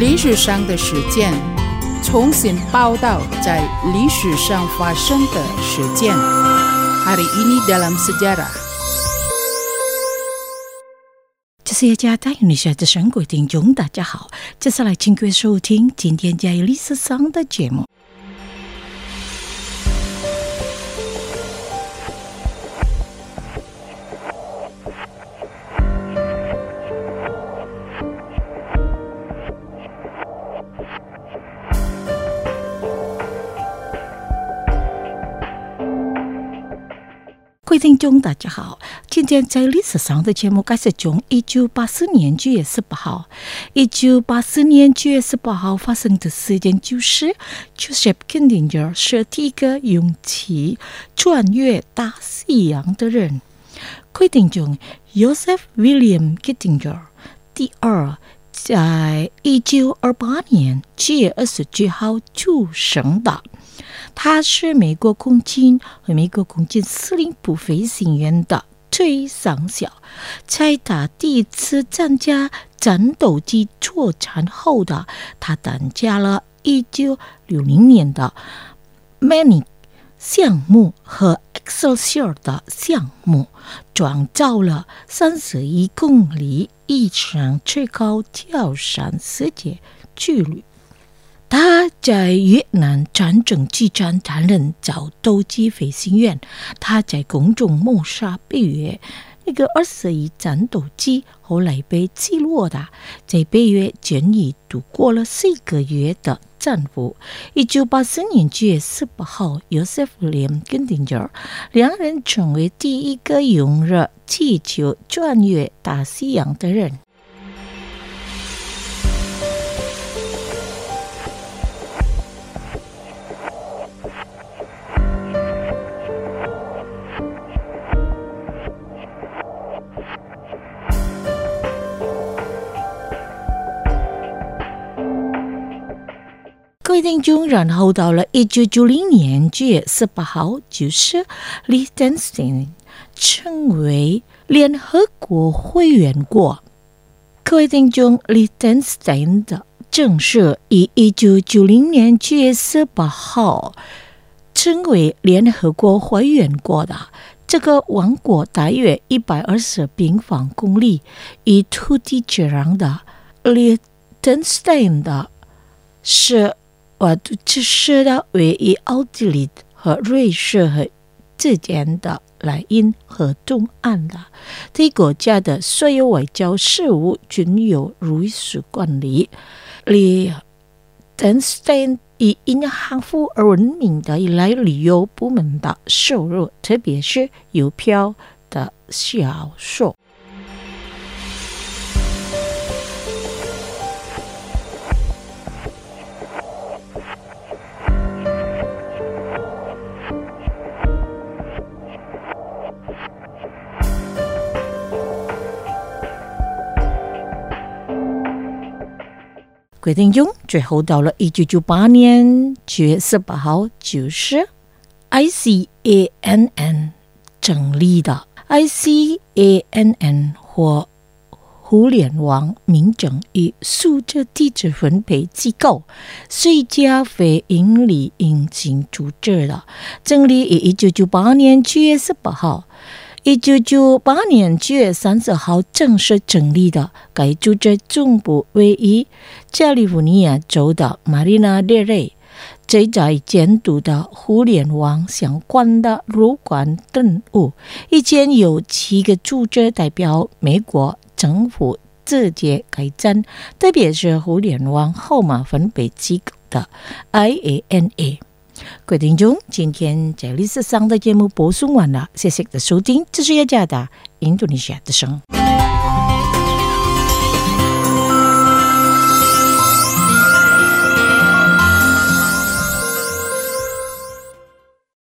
历史上的事件，重新报道在历史上发生的事件。Hari ini dalam sejarah。 这是加拿大Indonesia的各位听众，大家好，接下来请各位收听今天在历史上的节目。各位听众大家好，今天在历史上的节目开始从1984年9月18号。1984年9月18号发生的事件就是 Joseph Kittinger 是第一个勇气穿越大西洋的人。各位听众 Joseph William Kittinger 第二在1928年7月27号出生的。他是美国空军和美国空军司令部飞行员的最上校。在他第一次参加战斗机作战后的，他参加了1960年的 Manic 项目和 Excelsior 的项目，创造了31公里以上最高跳伞世界纪录。他在越南战争期间担任战斗机飞行员，他在空中谋杀北越那个21战斗机，后来被击落的，在北越监狱度过了4个月的战俘。1984年9月18号 Joseph William Kittinger 两人成为第一个拥有气球穿越大西洋的人。各位听众，然后到了1990年9月18号，就是 Liechtenstein 成为联合国会员国。各位听众 ，Liechtenstein 的正式于1990年9月18号成为联合国会员国的。这个王国大约120平方公里，以土地接壤的 Liechtenstein 的是这是的位于奥地利和瑞士和之间的莱茵河东岸的。这国家的所有外交事务均由瑞士管理。Liechtenstein 以因航空而闻名的依赖旅游部门的收入，特别是邮票的销售。各位听众，最后到了1998年9月18号，就是 ICANN 成立的。ICANN 或互联网民政与数字地址分配机构，是一家非营利性组织的，成立于1998年9月18号。1998年9月30号正式成立的。该组织总部位于加利福尼亚州的马里纳德雷，旨在监督的互联网相关的入关任务。以前有7个组织代表美国政府直接开展，特别是互联网号码分配机构的 IANA。各位听众，今天在历史上的节目播送完了，谢谢的收听，这是雅加达印度尼西亚的声。